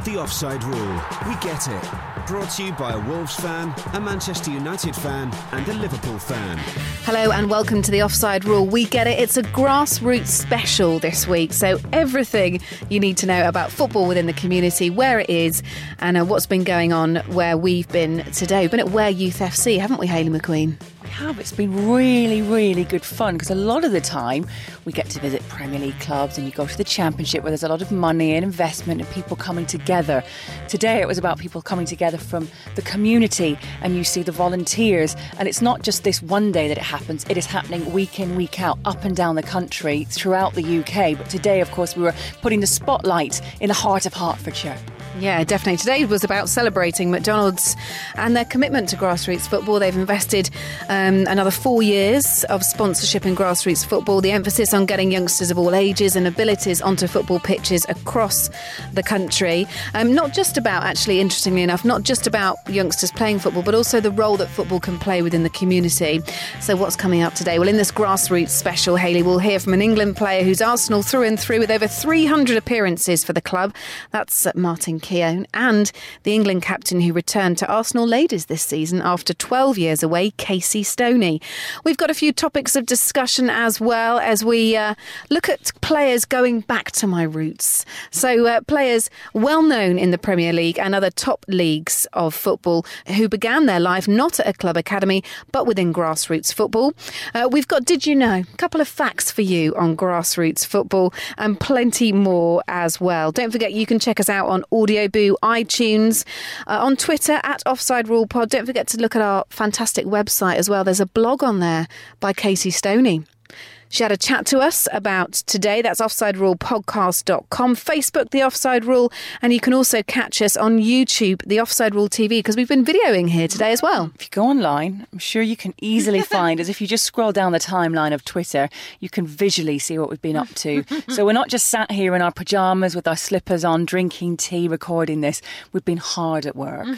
The Offside Rule. We get it. Brought to you by a Wolves fan, a Manchester United fan and a Liverpool fan. Hello and welcome to The Offside Rule. We get it. It's a grassroots special this week. So everything you need to know about football within the community, where it is and what's been going on where we've been today. We've been at Ware Youth FC, haven't we, Hayley McQueen? We have. It's been really, really good fun because a lot of the time we get to visit Premier League clubs and you go to the Championship where there's a lot of money and investment and people coming together. Today it was about people coming together from the community, and you see the volunteers, and it's not just this one day that it happens. It is happening week in, week out, up and down the country, throughout the UK. But today, of course, we were putting the spotlight in the heart of Hertfordshire. Yeah, definitely. Today was about celebrating McDonald's and their commitment to grassroots football. They've invested another 4 years of sponsorship in grassroots football. The emphasis on getting youngsters of all ages and abilities onto football pitches across the country. Not just about, actually, interestingly enough, not just about youngsters playing football, but also the role that football can play within the community. So what's coming up today? Well, in this grassroots special, Hayley, we'll hear from an England player who's Arsenal through and through with over 300 appearances for the club. That's Martin Keown, and the England captain who returned to Arsenal ladies this season after 12 years away, Casey Stoney. We've got a few topics of discussion as well as we look at players going back to my roots. So players well known in the Premier League and other top leagues of football who began their life not at a club academy but within grassroots football. We've got Did You Know? A couple of facts for you on grassroots football and plenty more as well. Don't forget you can check us out on Audioboo, iTunes, on Twitter at Offside Rule Pod. Don't forget to look at our fantastic website as well. There's a blog on there by Casey Stoney. She had a chat to us about today. That's offsiderulepodcast.com, Facebook, The Offside Rule, and you can also catch us on YouTube, The Offside Rule TV, because we've been videoing here today as well. If you go online, I'm sure you can easily find, as if you just scroll down the timeline of Twitter, you can visually see what we've been up to. So we're not just sat here in our pyjamas with our slippers on, drinking tea, recording this. We've been hard at work.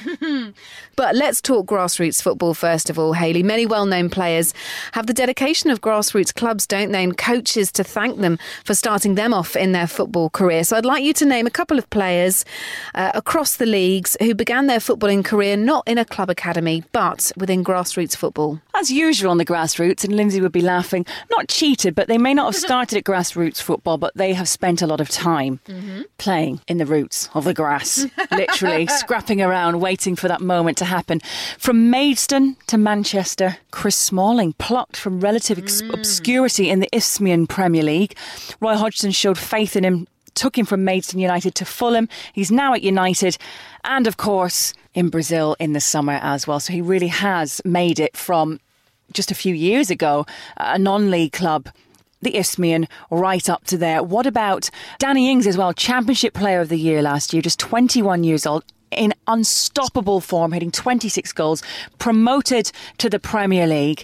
But let's talk grassroots football first of all, Hayley. Many well-known players have the dedication of grassroots clubs, don't they, and coaches to thank them for starting them off in their football career. So I'd like you to name a couple of players across the leagues who began their footballing career not in a club academy but within grassroots football. As usual on the grassroots, and Lindsay would be laughing, not cheated, but they may not have started at grassroots football, but they have spent a lot of time playing in the roots of the grass, literally scrapping around, waiting for that moment to happen. From Maidstone to Manchester, Chris Smalling, plucked from relative obscurity in the Isthmian Premier League. Roy Hodgson showed faith in him, took him from Maidstone United to Fulham. He's now at United and, of course, in Brazil in the summer as well. So he really has made it from just a few years ago, a non-league club, the Isthmian, right up to there. What about Danny Ings as well? Championship Player of the Year last year, just 21 years old. In unstoppable form, hitting 26 goals, promoted to the Premier League.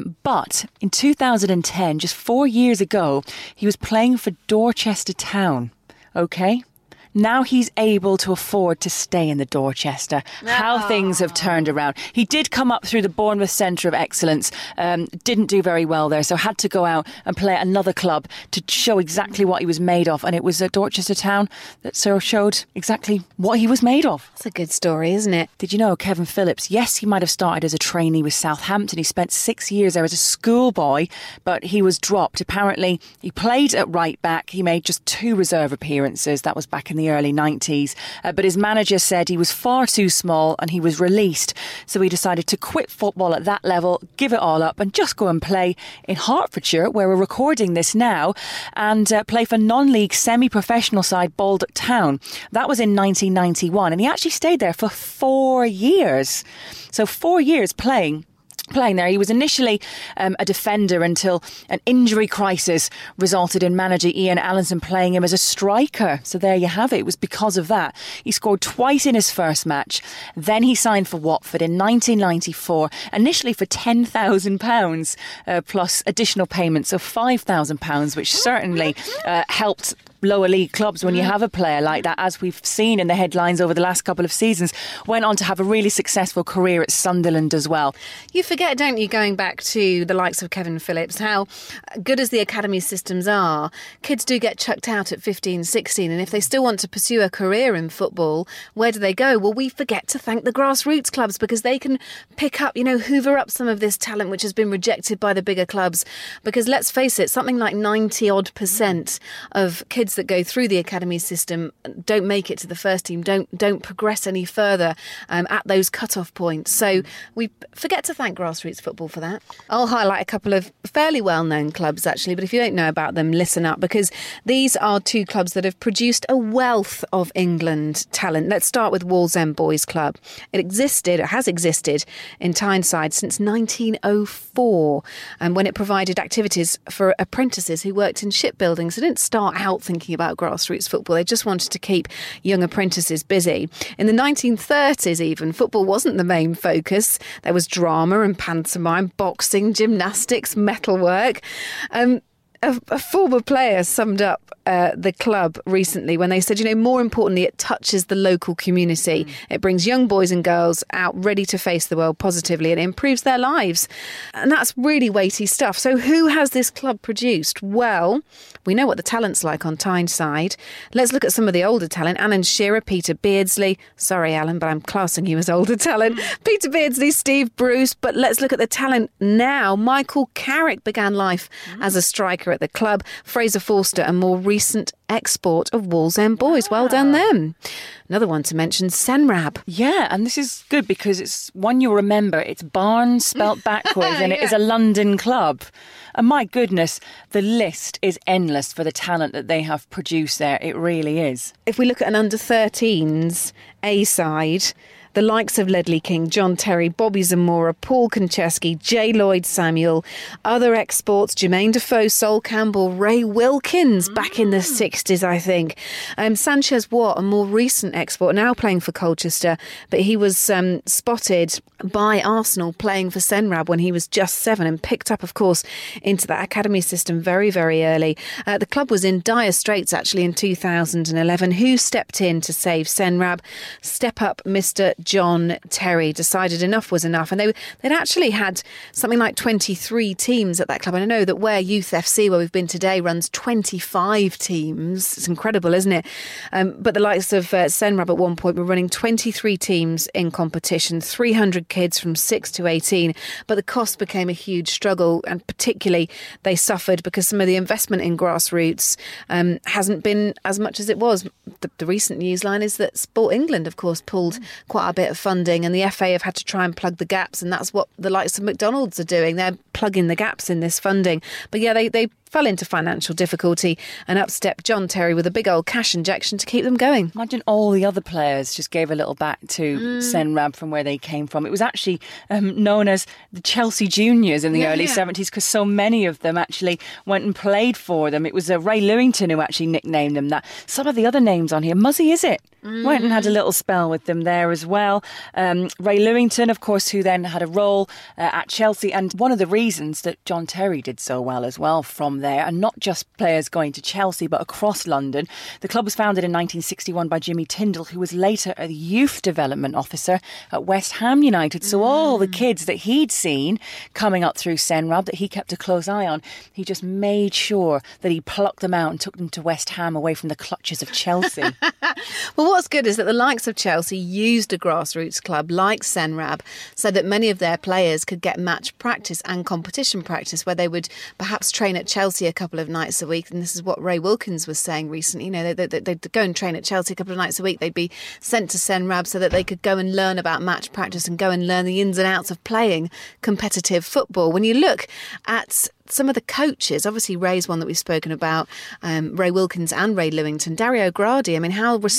But in 2010, just 4 years ago, he was playing for Dorchester Town. OK? Now he's able to afford to stay in the Dorchester. How things have turned around. He did come up through the Bournemouth Centre of Excellence, didn't do very well there, so had to go out and play at another club to show exactly what he was made of. And it was at Dorchester Town that Cyril showed exactly what he was made of. That's a good story, isn't it? Did you know Kevin Phillips? Yes, he might have started as a trainee with Southampton. He spent 6 years there as a schoolboy, but he was dropped. Apparently, he played at right back. He made just 2 reserve appearances. That was back in the early 90s. But his manager said he was far too small and he was released. So he decided to quit football at that level, give it all up and just go and play in Hertfordshire, where we're recording this now, and play for non-league semi-professional side Baldock Town. That was in 1991, and he actually stayed there for 4 years. So 4 years playing there. He was initially a defender until an injury crisis resulted in manager Ian Allinson playing him as a striker. So there you have it. It was because of that. He scored twice in his first match. Then he signed for Watford in 1994, initially for £10,000 plus additional payments of £5,000, which certainly helped lower league clubs when you have a player like that, as we've seen in the headlines over the last couple of seasons. Went on to have a really successful career at Sunderland as well. You forget, don't you, going back to the likes of Kevin Phillips, how good as the academy systems are, kids do get chucked out at 15, 16, and if they still want to pursue a career in football, where do they go? Well, we forget to thank the grassroots clubs, because they can pick up, hoover up some of this talent which has been rejected by the bigger clubs. Because let's face it, something like 90% of kids that go through the academy system don't make it to the first team, don't progress any further at those cut-off points. So we forget to thank grassroots football for that. I'll highlight a couple of fairly well-known clubs, actually, but if you don't know about them, listen up, because these are two clubs that have produced a wealth of England talent. Let's start with Wallsend Boys Club. It has existed in Tyneside since 1904, when it provided activities for apprentices who worked in shipbuilding. So they didn't start out thinking about grassroots football. They just wanted to keep young apprentices busy. In the 1930s even, football wasn't the main focus. There was drama and pantomime, boxing, gymnastics, metalwork. A former player summed up the club recently when they said, more importantly, it touches the local community. It brings young boys and girls out ready to face the world positively, and it improves their lives. And that's really weighty stuff. So who has this club produced? Well, we know what the talent's like on Tyneside. Let's look at some of the older talent. Alan Shearer, Peter Beardsley. Sorry, Alan, but I'm classing you as older talent. Peter Beardsley, Steve Bruce. But let's look at the talent now. Michael Carrick began life as a striker at the club. Fraser Forster, a more recent export of Wallsend Boys. Well done them. Another one to mention, Senrab. Yeah, and this is good because it's one you'll remember. It's Barnes spelt backwards and it is a London club. And my goodness, the list is endless for the talent that they have produced there. It really is. If we look at an under-13s A side, the likes of Ledley King, John Terry, Bobby Zamora, Paul Konchesky, J. Lloyd Samuel, other exports, Jermaine Defoe, Sol Campbell, Ray Wilkins, back in the 60s, I think. Sanchez Watt, a more recent export, now playing for Colchester, but he was spotted by Arsenal playing for Senrab when he was just 7 and picked up, of course, into that academy system very, very early. The club was in dire straits, actually, in 2011. Who stepped in to save Senrab? Step up, Mr. John Terry decided enough was enough, and they'd actually had something like 23 teams at that club. And I know that where Youth FC, where we've been today, runs 25 teams. It's incredible, isn't it? But the likes of Senrab at one point were running 23 teams in competition, 300 kids from 6 to 18. But the cost became a huge struggle, and particularly they suffered because some of the investment in grassroots hasn't been as much as it was. The recent news line is that Sport England, of course, pulled quite a bit of funding, and the FA have had to try and plug the gaps, and that's what the likes of McDonald's are doing. They're plugging the gaps in this funding. But yeah, they fell into financial difficulty, and up stepped John Terry with a big old cash injection to keep them going. Imagine all the other players just gave a little back to Senrab from where they came from. It was actually known as the Chelsea Juniors in the early 70s, because so many of them actually went and played for them. It was Ray Lewington who actually nicknamed them that. Some of the other names on here, Muzzy, is it? Went and had a little spell with them there as well. Ray Lewington, of course, who then had a role at Chelsea. And one of the reasons that John Terry did so well as well from there, and not just players going to Chelsea, but across London. The club was founded in 1961 by Jimmy Tyndall, who was later a youth development officer at West Ham United. So all the kids that he'd seen coming up through Senrab that he kept a close eye on, he just made sure that he plucked them out and took them to West Ham away from the clutches of Chelsea. Well, what's good is that the likes of Chelsea used a grassroots club like Senrab so that many of their players could get match practice and competition practice, where they would perhaps train at Chelsea a couple of nights a week. And this is what Ray Wilkins was saying recently. They'd go and train at Chelsea a couple of nights a week. They'd be sent to Senrab so that they could go and learn about match practice and go and learn the ins and outs of playing competitive football. When you look at some of the coaches, obviously Ray's one that we've spoken about, Ray Wilkins and Ray Lewington, Dario Gradi, I mean, how respected is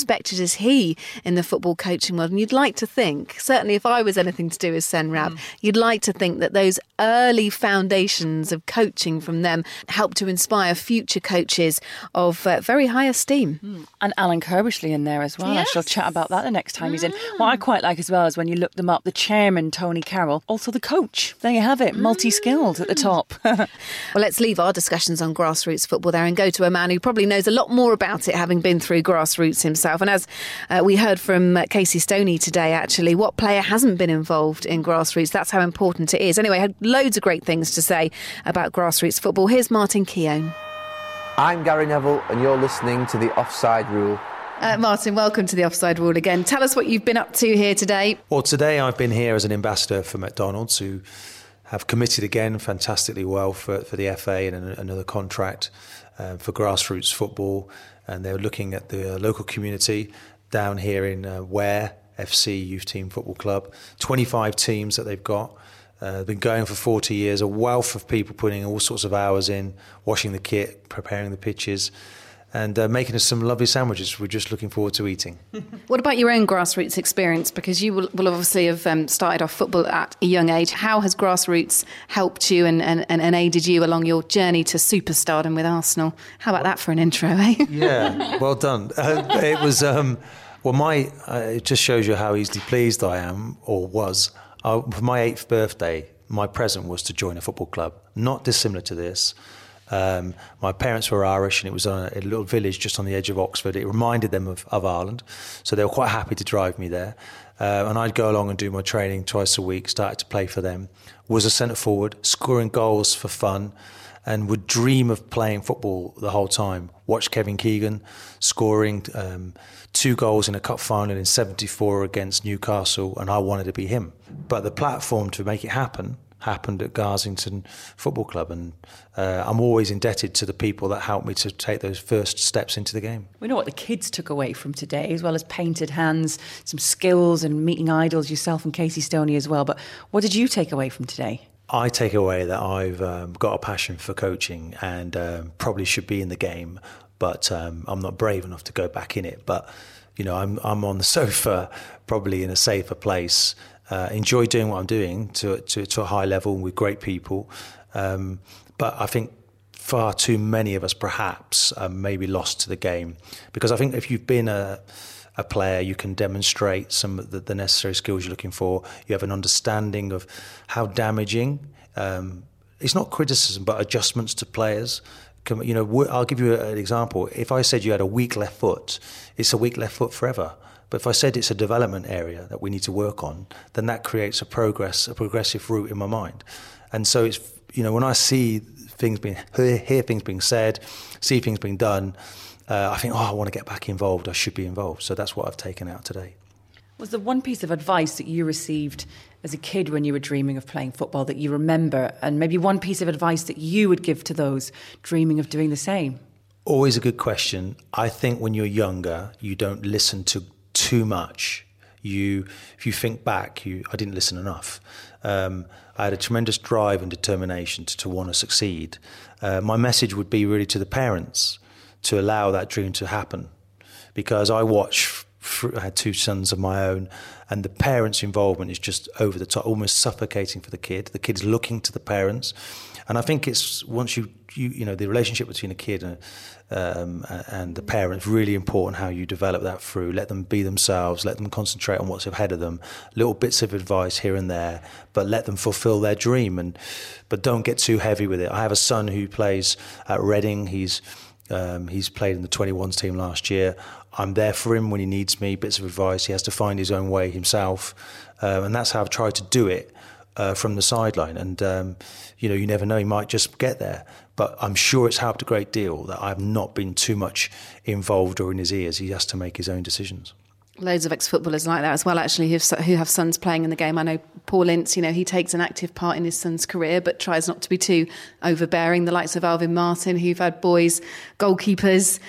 is he in the football coaching world? And you'd like to think, certainly if I was anything to do with Senrab, you'd like to think that those early foundations of coaching from them help to inspire future coaches of very high esteem. And Alan Kirbishley in there as well. Yes. I shall chat about that the next time he's in. What I quite like as well is when you look them up, the chairman, Tony Carroll, also the coach. There you have it, multi-skilled at the top. Well, let's leave our discussions on grassroots football there and go to a man who probably knows a lot more about it, having been through grassroots himself. And as we heard from Casey Stoney today, actually, what player hasn't been involved in grassroots? That's how important it is. Anyway, had loads of great things to say about grassroots football. Here's Martin Keown. I'm Gary Neville and you're listening to The Offside Rule. Martin, welcome to The Offside Rule again. Tell us what you've been up to here today. Well, today I've been here as an ambassador for McDonald's, who have committed again fantastically well for the FA and another contract for grassroots football. And they're looking at the local community down here in Ware FC Youth Team Football Club. 25 teams that they've got. They've been going for 40 years, a wealth of people putting all sorts of hours in, washing the kit, preparing the pitches, and making us some lovely sandwiches we're just looking forward to eating. What about your own grassroots experience? Because you will obviously have started off football at a young age. How has grassroots helped you and aided you along your journey to superstardom with Arsenal? How about that for an intro, eh? Yeah, well done. It was, it just shows you how easily pleased I am, or was. For my 8th birthday, my present was to join a football club, not dissimilar to this. My parents were Irish, and it was a little village just on the edge of Oxford. It reminded them of Ireland, so they were quite happy to drive me there. And I'd go along and do my training twice a week, started to play for them, was a centre forward, scoring goals for fun, and would dream of playing football the whole time. Watched Kevin Keegan scoring 2 goals in a cup final in 74 against Newcastle, and I wanted to be him. But the platform to make it happened at Garsington Football Club, and I'm always indebted to the people that helped me to take those first steps into the game. We know what the kids took away from today, as well as painted hands, some skills and meeting idols, yourself and Casey Stoney as well. But what did you take away from today? I take away that I've got a passion for coaching and probably should be in the game, but I'm not brave enough to go back in it. But you know, I'm on the sofa, probably in a safer place. Enjoy doing what I'm doing to a high level with great people. But I think far too many of us perhaps are maybe lost to the game, because I think if you've been a player, you can demonstrate some of the necessary skills you're looking for. You have an understanding of how damaging, it's not criticism, but adjustments to players. You know, I'll give you an example. If I said you had a weak left foot, it's a weak left foot forever. But if I said it's a development area that we need to work on, then that creates a progressive route in my mind. And so it's, you know, when I see things hear things being said, see things being done, I think, I want to get back involved. I should be involved. So that's what I've taken out today. Was there one piece of advice that you received as a kid when you were dreaming of playing football that you remember, and maybe one piece of advice that you would give to those dreaming of doing the same? Always a good question. I think when you're younger, you don't listen to too much. If you think back, I didn't listen enough. I had a tremendous drive and determination to want to succeed. My message would be really to the parents to allow that dream to happen, because I had 2 sons of my own, and the parents' involvement is just over the top, almost suffocating for the kid. The kid's looking to the parents, and I think it's once you know the relationship between a kid and the parents, really important how you develop that through. Let them be themselves, let them concentrate on what's ahead of them, little bits of advice here and there, but let them fulfill their dream, but don't get too heavy with it. I have a son who plays at Reading. He's played in the 21s team last year. I'm there for him when he needs me, bits of advice. He has to find his own way himself. And that's how I've tried to do it from the sideline. And, you never know, he might just get there. But I'm sure it's helped a great deal that I've not been too much involved or in his ears. He has to make his own decisions. Loads of ex-footballers like that as well, actually, who have sons playing in the game. I know Paul Ince, he takes an active part in his son's career, but tries not to be too overbearing. The likes of Alvin Martin, who've had boys, goalkeepers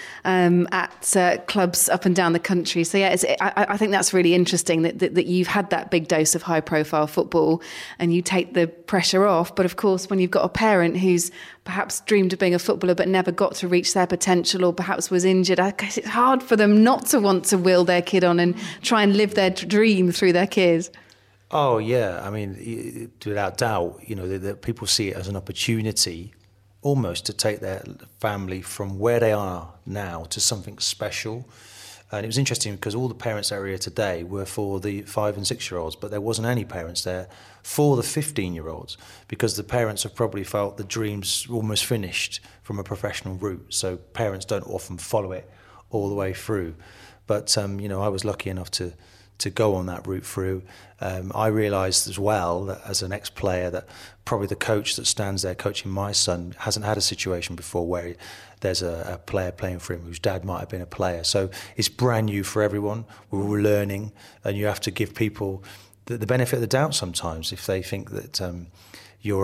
at clubs up and down the country. So, yeah, I think that's really interesting that you've had that big dose of high-profile football and you take the pressure off. But, of course, when you've got a parent who's perhaps dreamed of being a footballer but never got to reach their potential, or perhaps was injured. I guess it's hard for them not to want to will their kid on and try and live their dream through their kids. Oh, yeah. I mean, without doubt, that people see it as an opportunity almost to take their family from where they are now to something special. And it was interesting because all the parents that are here today were for the 5 and 6 year olds, but there wasn't any parents there for the 15-year-olds, because the parents have probably felt the dream's almost finished from a professional route. So parents don't often follow it all the way through. But, I was lucky enough to go on that route through. I realised as well that as an ex-player that probably the coach that stands there coaching my son hasn't had a situation before where there's a player playing for him whose dad might have been a player. So it's brand new for everyone. We're all learning, and you have to give people the benefit of the doubt sometimes if they think that you're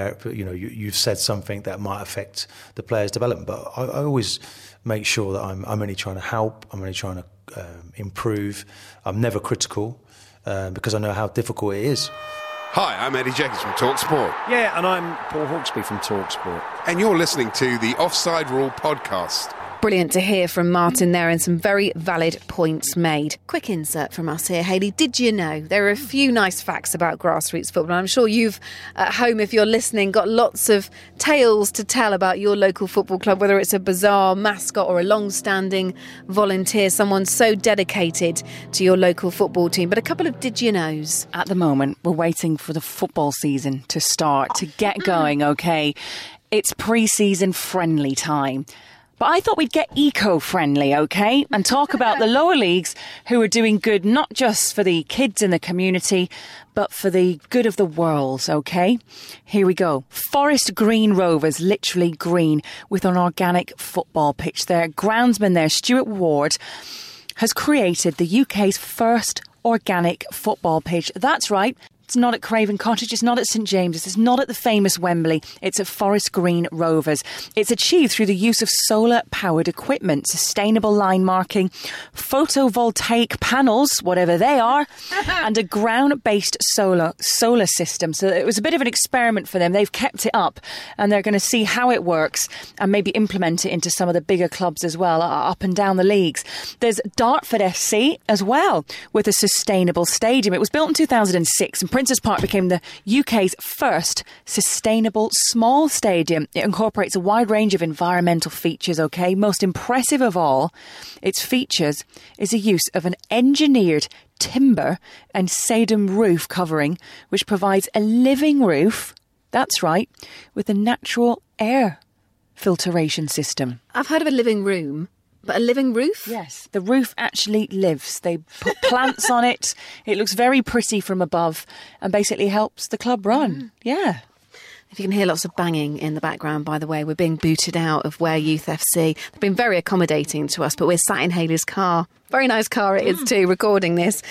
you've said something that might affect the player's development. But I always make sure that I'm only trying to help. I'm only trying to improve. I'm never critical because I know how difficult it is. Hi, I'm Eddie Jenkins from TalkSport. Yeah, and I'm Paul Hawksby from TalkSport. And you're listening to the Offside Rule podcast. Brilliant to hear from Martin there, and some very valid points made. Quick insert from us here, Hayley. Did you know there are a few nice facts about grassroots football? I'm sure you've, at home, if you're listening, got lots of tales to tell about your local football club, whether it's a bizarre mascot or a long-standing volunteer, someone so dedicated to your local football team. But a couple of did-you-knows. At the moment, we're waiting for the football season to start, to get going, OK? It's pre-season friendly time. But I thought we'd get eco-friendly, OK? And talk about the lower leagues who are doing good not just for the kids in the community, but for the good of the world, OK? Here we go. Forest Green Rovers, literally green, with an organic football pitch. Their groundsman there, Stuart Ward, has created the UK's first organic football pitch. That's right. It's not at Craven Cottage, it's not at St James's, it's not at the famous Wembley, it's at Forest Green Rovers. It's achieved through the use of solar-powered equipment, sustainable line marking, photovoltaic panels, whatever they are, and a ground-based solar system. So it was a bit of an experiment for them. They've kept it up, and they're going to see how it works and maybe implement it into some of the bigger clubs as well, up and down the leagues. There's Dartford FC as well, with a sustainable stadium. It was built in 2006, and Princes Park became the UK's first sustainable small stadium. It incorporates a wide range of environmental features, OK? Most impressive of all, its features is the use of an engineered timber and sedum roof covering, which provides a living roof, that's right, with a natural air filtration system. I've heard of a living room. But a living roof? Yes, the roof actually lives. They put plants on it. It looks very pretty from above and basically helps the club run. Yeah. If you can hear lots of banging in the background, by the way, we're being booted out of Ware Youth FC. They've been very accommodating to us, but we're sat in Hayley's car. Very nice car it is too, recording this.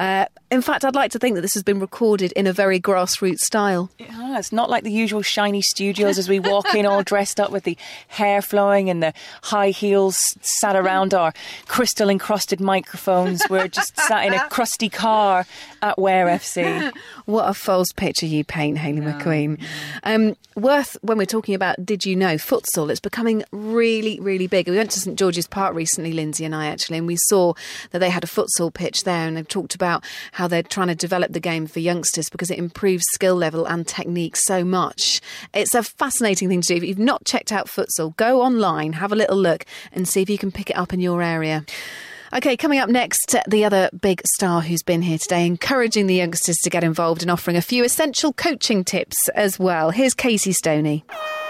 In fact, I'd like to think that this has been recorded in a very grassroots style. It has. Not like the usual shiny studios as we walk in all dressed up with the hair flowing and the high heels sat around our crystal-encrusted microphones. We're just sat in a crusty car at Ware FC. What a false picture you paint, Hayley McQueen. Worth, when we're talking about did you know, futsal, it's becoming really, really big. We went to St George's Park recently, Lindsay and I actually, and we saw that they had a futsal pitch there, and they've talked about how they're trying to develop the game for youngsters because it improves skill level and technique so much. It's a fascinating thing to do. If you've not checked out futsal, go online, have a little look and see if you can pick it up in your area. OK, coming up next, the other big star who's been here today, encouraging the youngsters to get involved and offering a few essential coaching tips as well. Here's Casey Stoney.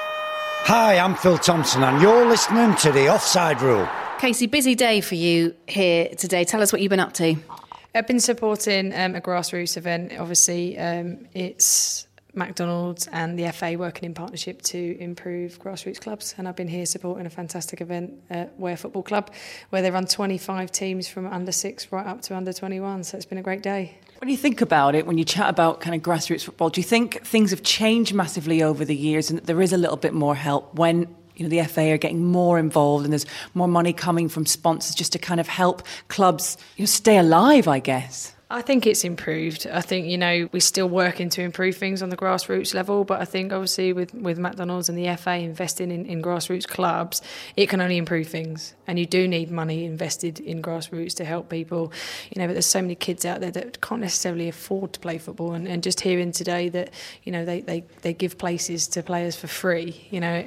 Hi, I'm Phil Thompson and you're listening to The Offside Rule. Casey, busy day for you here today. Tell us what you've been up to. I've been supporting a grassroots event. Obviously, it's McDonald's and the FA working in partnership to improve grassroots clubs, and I've been here supporting a fantastic event at Ware Football Club where they run 25 teams from under 6 right up to under 21, so it's been a great day. When you think about it, when you chat about kind of grassroots football, do you think things have changed massively over the years and that there is a little bit more help when the FA are getting more involved and there's more money coming from sponsors just to kind of help clubs stay alive, I guess? I think it's improved. I think, we're still working to improve things on the grassroots level, but I think obviously with McDonald's and the FA investing in grassroots clubs, it can only improve things. And you do need money invested in grassroots to help people, but there's so many kids out there that can't necessarily afford to play football. And just hearing today that, they give places to players for free.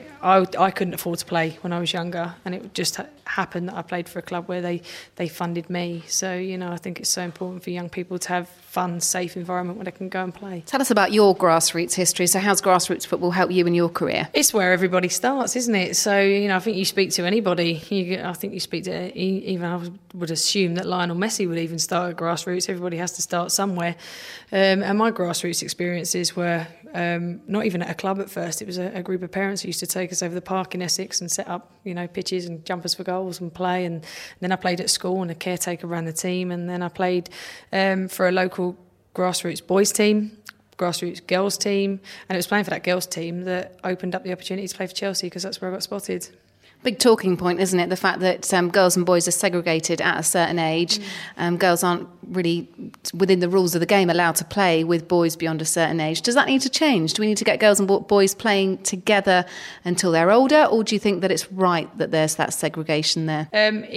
I couldn't afford to play when I was younger, and it just happened that I played for a club where they funded me. So, I think it's so important for young people to have fun, safe environment where they can go and play. Tell us about your grassroots history. So how's grassroots football helped you in your career? It's where everybody starts, isn't it? So, I think you speak to anybody. I think you speak to, even I would assume that Lionel Messi would even start at grassroots. Everybody has to start somewhere. And my grassroots experiences were not even at a club at first. It was a group of parents who used to take us over the park in Essex and set up, pitches and jumpers for goals and play. And then I played at school and a caretaker ran the team. And then I played for a local grassroots boys team, grassroots girls team. And it was playing for that girls team that opened up the opportunity to play for Chelsea, because that's where I got spotted. Big talking point, isn't it? The fact that girls and boys are segregated at a certain age. Girls aren't really, within the rules of the game, allowed to play with boys beyond a certain age. Does that need to change? Do we need to get girls and boys playing together until they're older? Or do you think that it's right that there's that segregation there?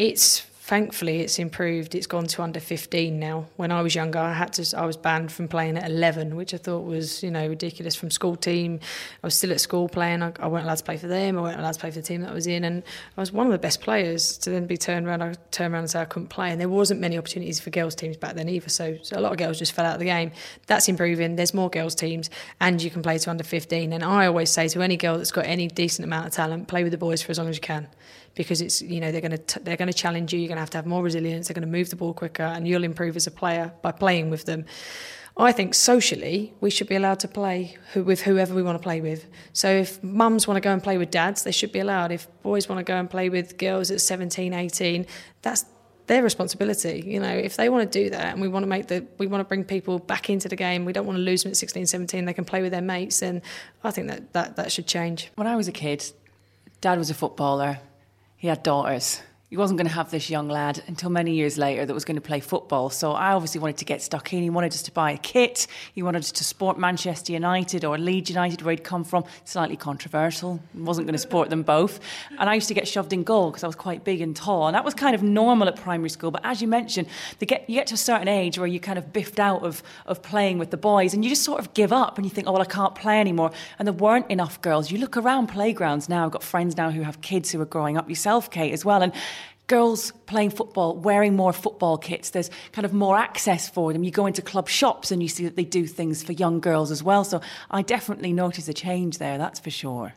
Thankfully, it's improved. It's gone to under 15 now. When I was younger, I was banned from playing at 11, which I thought was, ridiculous. From school team, I was still at school playing. I weren't allowed to play for them. I weren't allowed to play for the team that I was in, and I was one of the best players. To then be turned around and say I couldn't play, and there wasn't many opportunities for girls teams back then either. So a lot of girls just fell out of the game. That's improving. There's more girls teams, and you can play to under 15. And I always say to any girl that's got any decent amount of talent, play with the boys for as long as you can. Because it's they're going to challenge you. You're going to have more resilience. They're going to move the ball quicker, and you'll improve as a player by playing with them. I think socially we should be allowed to play with whoever we want to play with. So if mums want to go and play with dads, they should be allowed. If boys want to go and play with girls at 17, 18, that's their responsibility. If they want to do that, and we want to bring people back into the game, we don't want to lose them at 16, 17. They can play with their mates, and I think that should change. When I was a kid, Dad was a footballer. He had daughters. He wasn't going to have this young lad until many years later that was going to play football. So I obviously wanted to get stuck in. He wanted us to buy a kit. He wanted us to support Manchester United or Leeds United, where he'd come from. Slightly controversial. He wasn't going to support them both. And I used to get shoved in goal because I was quite big and tall. And that was kind of normal at primary school. But as you mentioned, you get to a certain age where you kind of biffed out of playing with the boys, and you just sort of give up and you think, oh, well, I can't play anymore. And there weren't enough girls. You look around playgrounds now. I've got friends now who have kids who are growing up, yourself, Kate, as well. And girls playing football, wearing more football kits. There's kind of more access for them. You go into club shops and you see that they do things for young girls as well. So I definitely notice a change there, that's for sure.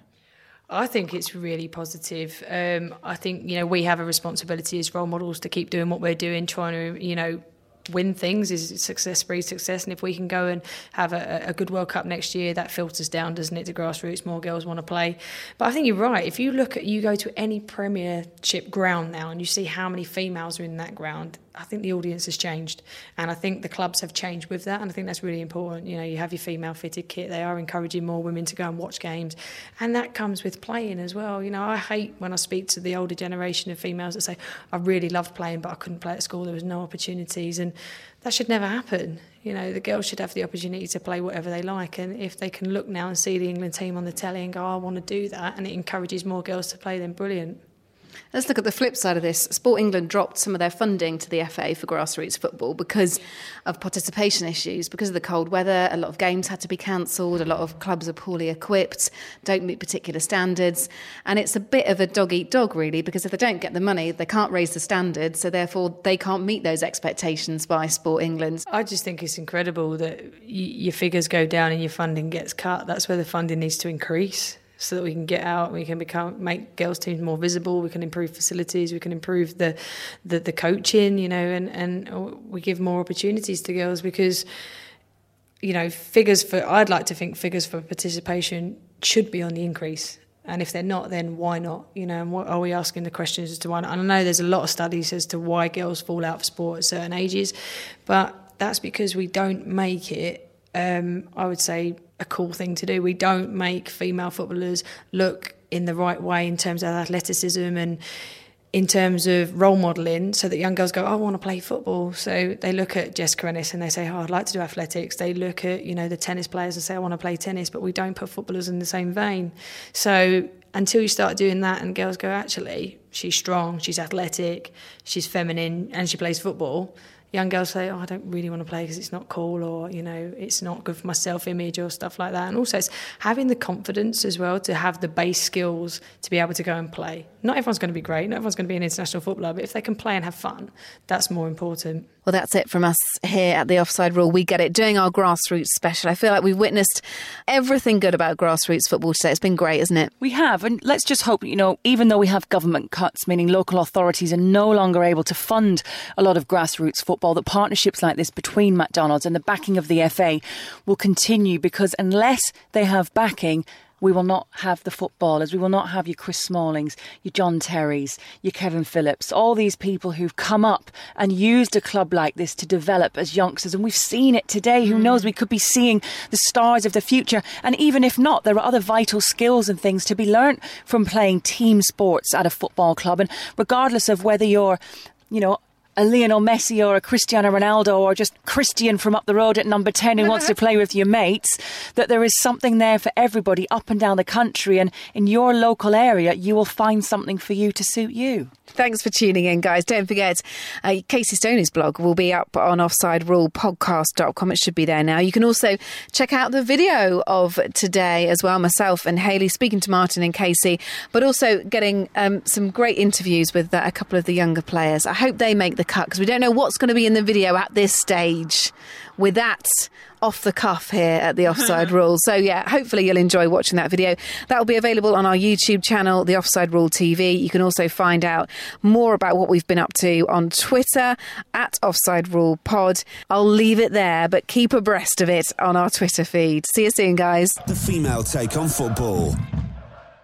I think it's really positive. I think, we have a responsibility as role models to keep doing what we're doing, trying to, win things. Is success breeds success, and if we can go and have a good World Cup next year, that filters down, doesn't it, to grassroots? More girls want to play. But I think you're right. If you go to any Premiership ground now and you see how many females are in that ground, I think the audience has changed, and I think the clubs have changed with that, and I think that's really important. You have your female fitted kit. They are encouraging more women to go and watch games, and that comes with playing as well. I hate when I speak to the older generation of females that say, I really loved playing but I couldn't play at school, there was no opportunities, and that should never happen. The girls should have the opportunity to play whatever they like, and if they can look now and see the England team on the telly and go, I want to do that, and it encourages more girls to play, then brilliant. Let's look at the flip side of this. Sport England dropped some of their funding to the FA for grassroots football because of participation issues. Because of the cold weather, a lot of games had to be cancelled, a lot of clubs are poorly equipped, don't meet particular standards, and it's a bit of a dog-eat-dog, really, because if they don't get the money, they can't raise the standards, so therefore they can't meet those expectations by Sport England. I just think it's incredible that your figures go down and your funding gets cut. That's where the funding needs to increase, so that we can get out, we can make girls' teams more visible, we can improve facilities, we can improve the coaching, and we give more opportunities to girls, because, I'd like to think figures for participation should be on the increase. And if they're not, then why not? And what are we asking the questions as to why not? And I know there's a lot of studies as to why girls fall out of sport at certain ages, but that's because we don't make it, I would say, a cool thing to do. We don't make female footballers look in the right way in terms of athleticism, and in terms of role modelling, so that young girls go, I want to play football. So they look at Jessica Ennis and they say, I'd like to do athletics. They look at, the tennis players and say, I want to play tennis, but we don't put footballers in the same vein. So until you start doing that and girls go, actually, she's strong, she's athletic, she's feminine, and she plays football, young girls say, I don't really want to play because it's not cool, or, it's not good for my self-image or stuff like that. And also it's having the confidence as well to have the base skills to be able to go and play. Not everyone's going to be great, not everyone's going to be an international footballer, but if they can play and have fun, that's more important. Well, that's it from us here at the Offside Rule. We Get It, doing our grassroots special. I feel like we've witnessed everything good about grassroots football today. It's been great, isn't it? We have, and let's just hope, even though we have government cuts, meaning local authorities are no longer able to fund a lot of grassroots football, that partnerships like this between McDonald's and the backing of the FA will continue, because unless they have backing, we will not have the footballers. We will not have your Chris Smallings, your John Terrys, your Kevin Phillips, all these people who've come up and used a club like this to develop as youngsters. And we've seen it today. Who knows? We could be seeing the stars of the future. And even if not, there are other vital skills and things to be learnt from playing team sports at a football club. And regardless of whether you're, a Lionel Messi or a Cristiano Ronaldo or just Christian from up the road at number 10 who wants to play with your mates, that there is something there for everybody up and down the country, and in your local area you will find something for you to suit you. Thanks for tuning in, guys. Don't forget, Casey Stoney's blog will be up on offsiderulepodcast.com. It should be there now. You can also check out the video of today as well, myself and Hayley speaking to Martin and Casey, but also getting some great interviews with a couple of the younger players. I hope they make the cut, because we don't know what's going to be in the video at this stage. With that off the cuff here at the Offside Rule. So yeah, hopefully you'll enjoy watching that video. That will be available on our YouTube channel, the Offside Rule TV. You can also find out more about what we've been up to on Twitter at Offside Rule Pod. I'll leave it there, but keep abreast of it on our Twitter feed. See you soon, guys. The female take on football.